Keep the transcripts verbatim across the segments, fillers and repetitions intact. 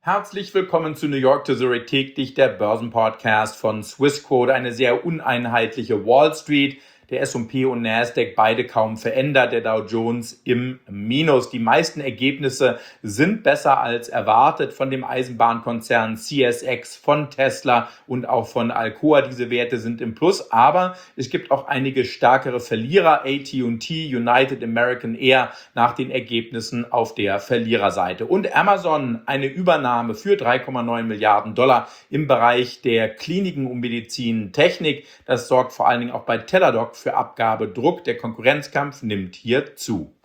Herzlich willkommen zu New York to Zurich täglich, der Börsenpodcast von Swissquote. Eine sehr uneinheitliche Wall Street, der S und P und Nasdaq beide kaum verändert, der Dow Jones im Minus. Die meisten Ergebnisse sind besser als erwartet von dem Eisenbahnkonzern C S X, von Tesla und auch von Alcoa. Diese Werte sind im Plus, aber es gibt auch einige stärkere Verlierer, A T und T, United American Air, nach den Ergebnissen auf der Verliererseite. Und Amazon, eine Übernahme für drei Komma neun Milliarden Dollar im Bereich der Kliniken und Medizintechnik. Das sorgt vor allen Dingen auch bei Teladoc für Abgabedruck. Der Konkurrenzkampf nimmt hier zu.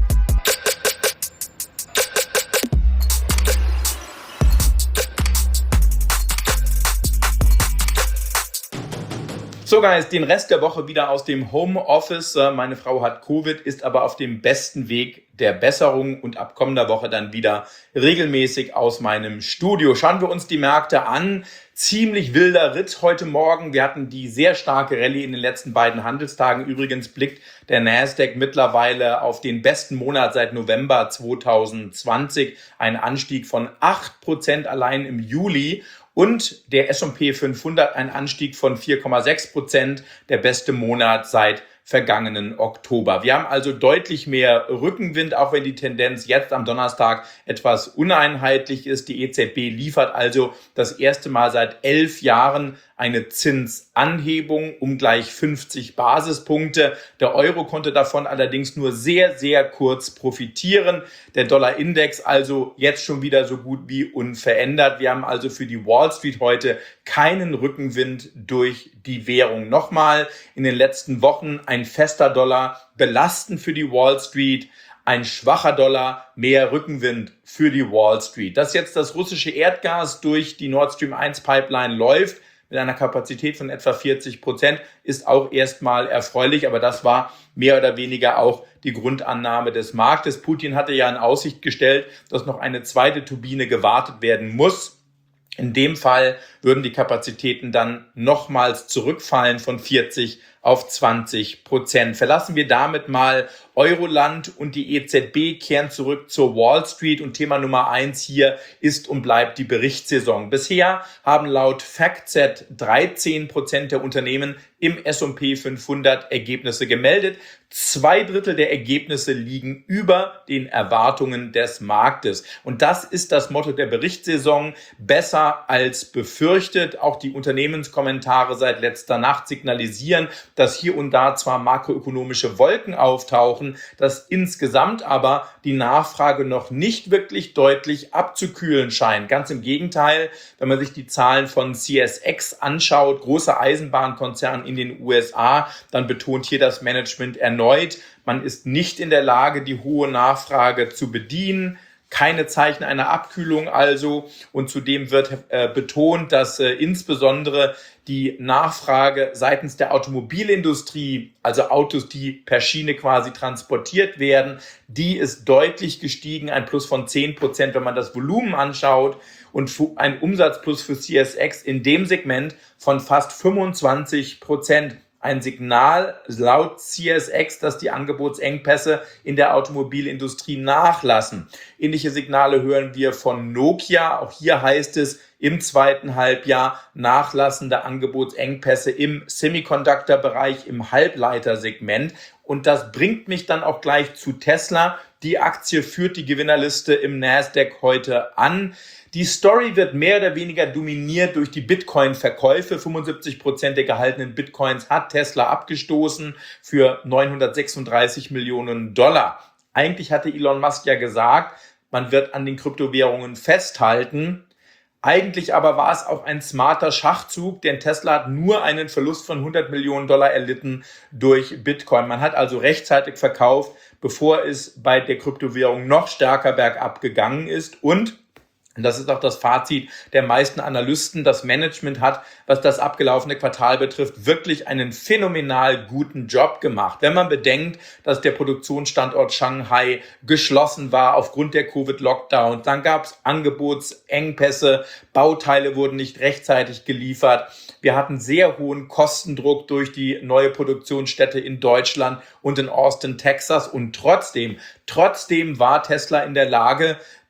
So Guys, den Rest der Woche wieder aus dem Homeoffice. Meine Frau hat Covid, ist aber auf dem besten Weg der Besserung und ab kommender Woche dann wieder regelmäßig aus meinem Studio. Schauen wir uns die Märkte an. Ziemlich wilder Ritt heute Morgen. Wir hatten die sehr starke Rallye in den letzten beiden Handelstagen. Übrigens blickt der Nasdaq mittlerweile auf den besten Monat seit November zwanzig zwanzig. Ein Anstieg von acht Prozent allein im Juli. Und der S und P fünfhundert ein Anstieg von vier Komma sechs Prozent, der beste Monat seit vergangenen Oktober. Wir haben also deutlich mehr Rückenwind, auch wenn die Tendenz jetzt am Donnerstag etwas uneinheitlich ist. Die E Z B liefert also das erste Mal seit elf Jahren eine Zinsanhebung um gleich fünfzig Basispunkte. Der Euro konnte davon allerdings nur sehr, sehr kurz profitieren. Der Dollarindex also jetzt schon wieder so gut wie unverändert. Wir haben also für die Wall Street heute keinen Rückenwind durch die Währung. Nochmal, in den letzten Wochen ein fester Dollar belastend für die Wall Street. Ein schwacher Dollar, mehr Rückenwind für die Wall Street. Dass jetzt das russische Erdgas durch die Nord Stream eins Pipeline läuft, mit einer Kapazität von etwa vierzig Prozent, ist auch erstmal erfreulich, aber das war mehr oder weniger auch die Grundannahme des Marktes. Putin hatte ja in Aussicht gestellt, dass noch eine zweite Turbine gewartet werden muss. In dem Fall würden die Kapazitäten dann nochmals zurückfallen von vierzig auf zwanzig Prozent. Verlassen wir damit mal Euroland und die E Z B, kehren zurück zur Wall Street und Thema Nummer eins hier ist und bleibt die Berichtssaison. Bisher haben laut FactSet dreizehn Prozent der Unternehmen im S und P fünfhundert Ergebnisse gemeldet. Zwei Drittel der Ergebnisse liegen über den Erwartungen des Marktes. Und das ist das Motto der Berichtssaison. Besser als befürchtet. Auch die Unternehmenskommentare seit letzter Nacht signalisieren, dass hier und da zwar makroökonomische Wolken auftauchen, dass insgesamt aber die Nachfrage noch nicht wirklich deutlich abzukühlen scheint. Ganz im Gegenteil, wenn man sich die Zahlen von C S X anschaut, großer Eisenbahnkonzern in den U S A, dann betont hier das Management erneut, man ist nicht in der Lage, die hohe Nachfrage zu bedienen. Keine Zeichen einer Abkühlung also, und zudem wird äh, betont, dass äh, insbesondere die Nachfrage seitens der Automobilindustrie, also Autos, die per Schiene quasi transportiert werden, die ist deutlich gestiegen, ein Plus von zehn Prozent, wenn man das Volumen anschaut, und ein Umsatzplus für C S X in dem Segment von fast fünfundzwanzig Prozent. Ein Signal laut C S X, dass die Angebotsengpässe in der Automobilindustrie nachlassen. Ähnliche Signale hören wir von Nokia. Auch hier heißt es im zweiten Halbjahr nachlassende Angebotsengpässe im Semiconductor-Bereich, im Halbleitersegment. Und das bringt mich dann auch gleich zu Tesla. Die Aktie führt die Gewinnerliste im Nasdaq heute an. Die Story wird mehr oder weniger dominiert durch die Bitcoin-Verkäufe. fünfundsiebzig Prozent der gehaltenen Bitcoins hat Tesla abgestoßen für neunhundertsechsunddreißig Millionen Dollar. Eigentlich hatte Elon Musk ja gesagt, man wird an den Kryptowährungen festhalten. Eigentlich aber war es auch ein smarter Schachzug, denn Tesla hat nur einen Verlust von hundert Millionen Dollar erlitten durch Bitcoin. Man hat also rechtzeitig verkauft, bevor es bei der Kryptowährung noch stärker bergab gegangen ist. Und Und das ist auch das Fazit der meisten Analysten. Das Management hat, was das abgelaufene Quartal betrifft, wirklich einen phänomenal guten Job gemacht. Wenn man bedenkt, dass der Produktionsstandort Shanghai geschlossen war aufgrund der Covid-Lockdowns, dann gab es Angebotsengpässe, Bauteile wurden nicht rechtzeitig geliefert. Wir hatten sehr hohen Kostendruck durch die neue Produktionsstätte in Deutschland und in Austin, Texas. Und trotzdem, trotzdem war Tesla in der Lage,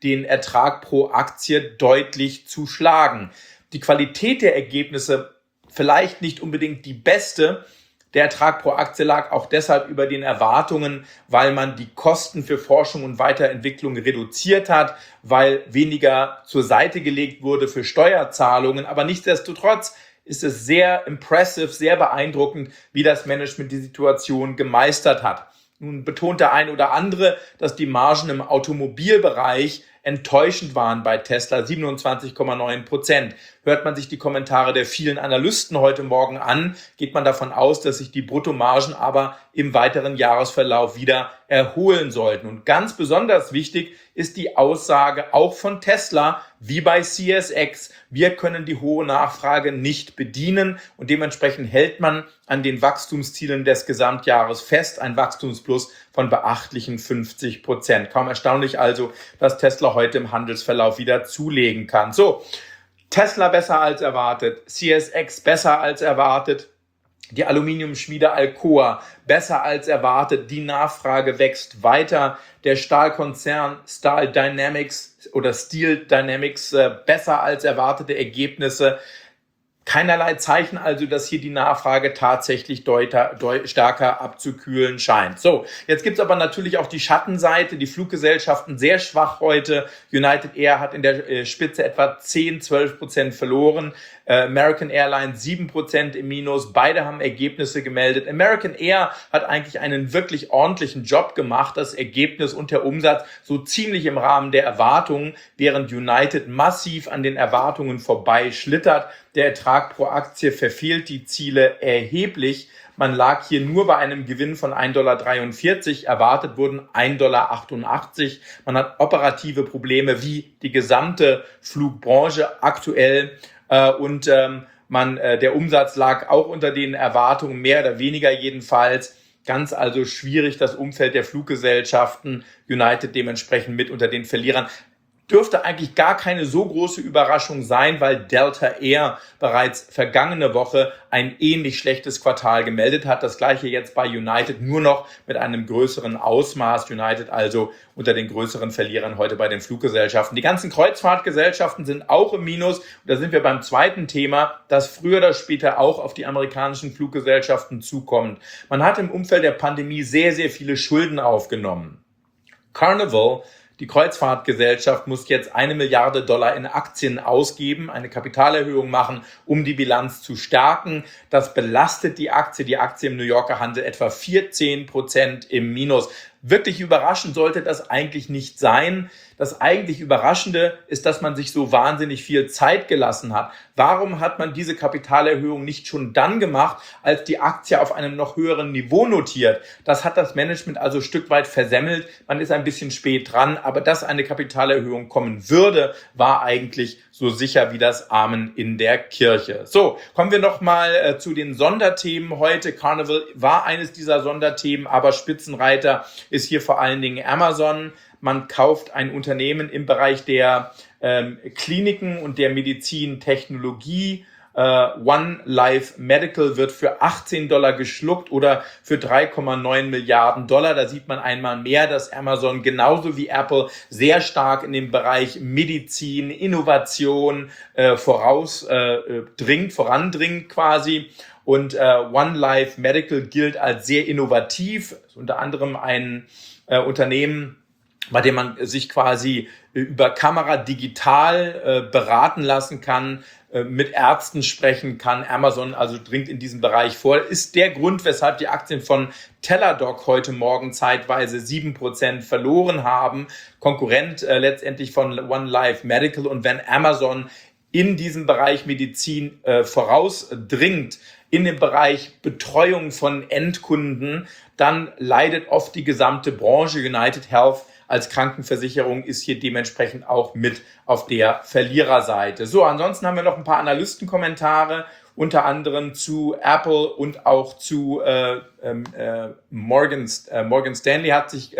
den Ertrag pro Aktie deutlich zu schlagen. Die Qualität der Ergebnisse vielleicht nicht unbedingt die beste. Der Ertrag pro Aktie lag auch deshalb über den Erwartungen, weil man die Kosten für Forschung und Weiterentwicklung reduziert hat, weil weniger zur Seite gelegt wurde für Steuerzahlungen. Aber nichtsdestotrotz ist es sehr impressive, sehr beeindruckend, wie das Management die Situation gemeistert hat. Nun betont der ein oder andere, dass die Margen im Automobilbereich enttäuschend waren bei Tesla, siebenundzwanzig Komma neun Prozent. Hört man sich die Kommentare der vielen Analysten heute Morgen an, geht man davon aus, dass sich die Bruttomargen aber im weiteren Jahresverlauf wieder erholen sollten. Und ganz besonders wichtig ist die Aussage auch von Tesla, wie bei C S X. Wir können die hohe Nachfrage nicht bedienen und dementsprechend hält man an den Wachstumszielen des Gesamtjahres fest, ein Wachstumsplus von beachtlichen fünfzig Prozent. Kaum erstaunlich also, dass Tesla heute im Handelsverlauf wieder zulegen kann. So, Tesla besser als erwartet, C S X besser als erwartet, die Aluminiumschmiede Alcoa besser als erwartet, die Nachfrage wächst weiter, der Stahlkonzern Stahl Dynamics oder Steel Dynamics äh, besser als erwartete Ergebnisse. Keinerlei Zeichen also, dass hier die Nachfrage tatsächlich deuter, deut, stärker abzukühlen scheint. So, jetzt gibt's aber natürlich auch die Schattenseite, die Fluggesellschaften sehr schwach heute. United Air hat in der äh, Spitze etwa zehn, zwölf Prozent verloren. Äh, American Airlines sieben Prozent im Minus. Beide haben Ergebnisse gemeldet. American Air hat eigentlich einen wirklich ordentlichen Job gemacht. Das Ergebnis und der Umsatz so ziemlich im Rahmen der Erwartungen, während United massiv an den Erwartungen vorbei schlittert. Der Ertrag pro Aktie verfehlt die Ziele erheblich. Man lag hier nur bei einem Gewinn von ein Komma dreiundvierzig Dollar. Erwartet wurden ein Komma achtundachtzig Dollar. Man hat operative Probleme wie die gesamte Flugbranche aktuell. Äh, und ähm, man, äh, der Umsatz lag auch unter den Erwartungen, mehr oder weniger jedenfalls. Ganz also schwierig das Umfeld der Fluggesellschaften. United dementsprechend mit unter den Verlierern. Dürfte eigentlich gar keine so große Überraschung sein, weil Delta Air bereits vergangene Woche ein ähnlich schlechtes Quartal gemeldet hat. Das gleiche jetzt bei United, nur noch mit einem größeren Ausmaß. United also unter den größeren Verlierern heute bei den Fluggesellschaften. Die ganzen Kreuzfahrtgesellschaften sind auch im Minus. Und da sind wir beim zweiten Thema, das früher oder später auch auf die amerikanischen Fluggesellschaften zukommt. Man hat im Umfeld der Pandemie sehr, sehr viele Schulden aufgenommen. Carnival, die Kreuzfahrtgesellschaft, muss jetzt eine Milliarde Dollar in Aktien ausgeben, eine Kapitalerhöhung machen, um die Bilanz zu stärken. Das belastet die Aktie. Die Aktie im New Yorker Handel etwa vierzehn Prozent im Minus. Wirklich überraschend sollte das eigentlich nicht sein. Das eigentlich Überraschende ist, dass man sich so wahnsinnig viel Zeit gelassen hat. Warum hat man diese Kapitalerhöhung nicht schon dann gemacht, als die Aktie auf einem noch höheren Niveau notiert? Das hat das Management also ein Stück weit versemmelt. Man ist ein bisschen spät dran, aber dass eine Kapitalerhöhung kommen würde, war eigentlich so sicher wie das Amen in der Kirche. So, kommen wir nochmal äh, zu den Sonderthemen heute. Carnival war eines dieser Sonderthemen, aber Spitzenreiter ist hier vor allen Dingen Amazon. Man kauft ein Unternehmen im Bereich der ähm, Kliniken und der Medizintechnologie. Uh, One Life Medical wird für achtzehn Dollar geschluckt oder für drei Komma neun Milliarden Dollar. Da sieht man einmal mehr, dass Amazon genauso wie Apple sehr stark in dem Bereich Medizin, Innovation äh, vorausdringt, äh, vorandringt quasi. Und äh, One Life Medical gilt als sehr innovativ, ist unter anderem ein äh, Unternehmen, bei dem man sich quasi über Kamera digital äh, beraten lassen kann, äh, mit Ärzten sprechen kann. Amazon also dringt in diesen Bereich vor. Ist der Grund, weshalb die Aktien von Teladoc heute Morgen zeitweise sieben Prozent verloren haben. Konkurrent äh, letztendlich von One Life Medical. Und wenn Amazon in diesem Bereich Medizin äh, vorausdringt, in dem Bereich Betreuung von Endkunden, dann leidet oft die gesamte Branche. United Health als Krankenversicherung ist hier dementsprechend auch mit auf der Verliererseite. So, ansonsten haben wir noch ein paar Analystenkommentare, unter anderem zu Apple und auch zu äh, äh, Morgan, äh, Morgan Stanley hat sich äh,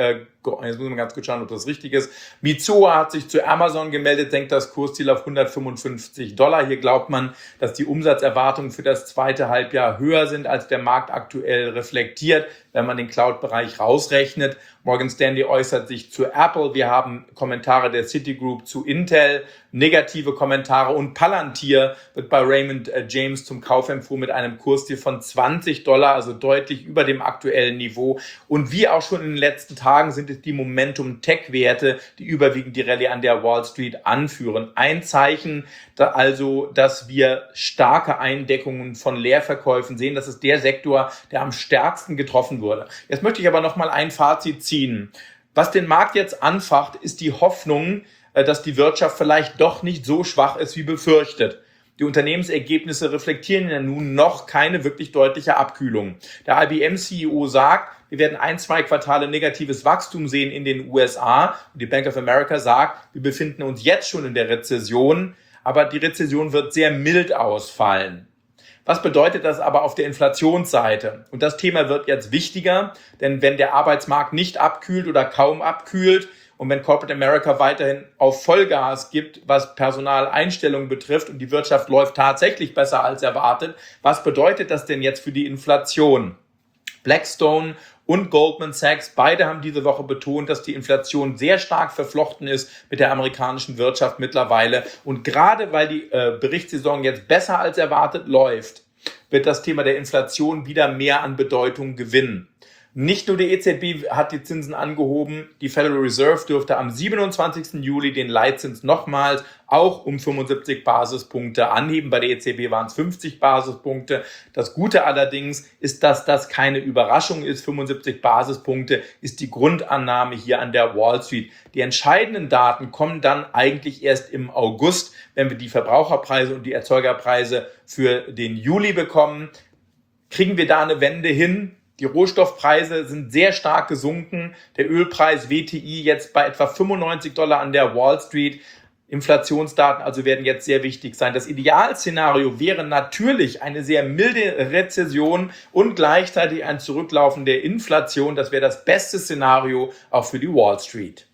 jetzt muss man ganz gut schauen, ob das richtig ist. Mitsuo hat sich zu Amazon gemeldet, senkt das Kursziel auf hundertfünfundfünfzig Dollar. Hier glaubt man, dass die Umsatzerwartungen für das zweite Halbjahr höher sind, als der Markt aktuell reflektiert, wenn man den Cloud-Bereich rausrechnet. Morgan Stanley äußert sich zu Apple. Wir haben Kommentare der Citigroup zu Intel, negative Kommentare, und Palantir wird bei Raymond James zum Kauf empfohlen mit einem Kursziel von zwanzig Dollar, also deutlich über dem aktuellen Niveau. Und wie auch schon in den letzten Tagen sind es die Momentum-Tech-Werte, die überwiegend die Rallye an der Wall Street anführen. Ein Zeichen, da also, dass wir starke Eindeckungen von Leerverkäufen sehen. Das ist der Sektor, der am stärksten getroffen wurde. Jetzt möchte ich aber noch mal ein Fazit ziehen. Was den Markt jetzt anfacht, ist die Hoffnung, dass die Wirtschaft vielleicht doch nicht so schwach ist wie befürchtet. Die Unternehmensergebnisse reflektieren ja nun noch keine wirklich deutliche Abkühlung. Der I B M-C E O sagt, wir werden ein, zwei Quartale negatives Wachstum sehen in den U S A. Und die Bank of America sagt, wir befinden uns jetzt schon in der Rezession, aber die Rezession wird sehr mild ausfallen. Was bedeutet das aber auf der Inflationsseite? Und das Thema wird jetzt wichtiger, denn wenn der Arbeitsmarkt nicht abkühlt oder kaum abkühlt, und wenn Corporate America weiterhin auf Vollgas gibt, was Personaleinstellungen betrifft, und die Wirtschaft läuft tatsächlich besser als erwartet, was bedeutet das denn jetzt für die Inflation? Blackstone und Goldman Sachs, beide haben diese Woche betont, dass die Inflation sehr stark verflochten ist mit der amerikanischen Wirtschaft mittlerweile. Und gerade weil die äh, Berichtssaison jetzt besser als erwartet läuft, wird das Thema der Inflation wieder mehr an Bedeutung gewinnen. Nicht nur die E Z B hat die Zinsen angehoben, die Federal Reserve dürfte am siebenundzwanzigsten Juli den Leitzins nochmals auch um fünfundsiebzig Basispunkte anheben. Bei der E Z B waren es fünfzig Basispunkte. Das Gute allerdings ist, dass das keine Überraschung ist. fünfundsiebzig Basispunkte ist die Grundannahme hier an der Wall Street. Die entscheidenden Daten kommen dann eigentlich erst im August, wenn wir die Verbraucherpreise und die Erzeugerpreise für den Juli bekommen. Kriegen wir da eine Wende hin? Die Rohstoffpreise sind sehr stark gesunken. Der Ölpreis W T I jetzt bei etwa fünfundneunzig Dollar an der Wall Street. Inflationsdaten also werden jetzt sehr wichtig sein. Das Idealszenario wäre natürlich eine sehr milde Rezession und gleichzeitig ein Zurücklaufen der Inflation. Das wäre das beste Szenario auch für die Wall Street.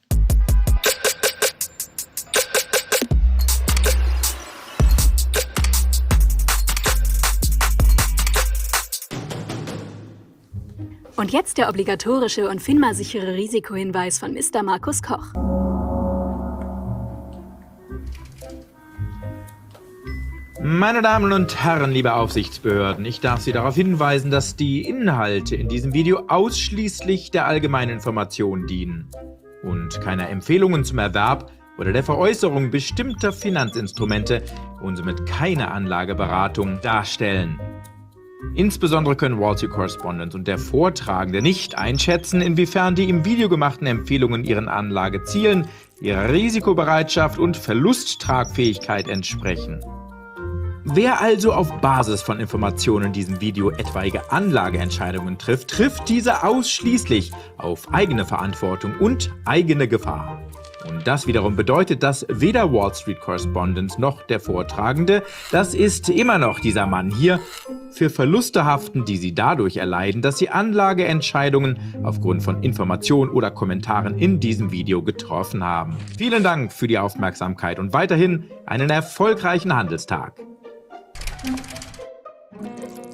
Und jetzt der obligatorische und FINMA-sichere Risikohinweis von Mister Markus Koch. Meine Damen und Herren, liebe Aufsichtsbehörden, ich darf Sie darauf hinweisen, dass die Inhalte in diesem Video ausschließlich der allgemeinen Information dienen und keine Empfehlungen zum Erwerb oder der Veräußerung bestimmter Finanzinstrumente und somit keine Anlageberatung darstellen. Insbesondere können Wall Street Correspondent und der Vortragende nicht einschätzen, inwiefern die im Video gemachten Empfehlungen ihren Anlagezielen, ihrer Risikobereitschaft und Verlusttragfähigkeit entsprechen. Wer also auf Basis von Informationen in diesem Video etwaige Anlageentscheidungen trifft, trifft diese ausschließlich auf eigene Verantwortung und eigene Gefahr. Und das wiederum bedeutet, dass weder Wall Street Correspondent noch der Vortragende, das ist immer noch dieser Mann hier, für Verluste haften, die sie dadurch erleiden, dass sie Anlageentscheidungen aufgrund von Informationen oder Kommentaren in diesem Video getroffen haben. Vielen Dank für die Aufmerksamkeit und weiterhin einen erfolgreichen Handelstag.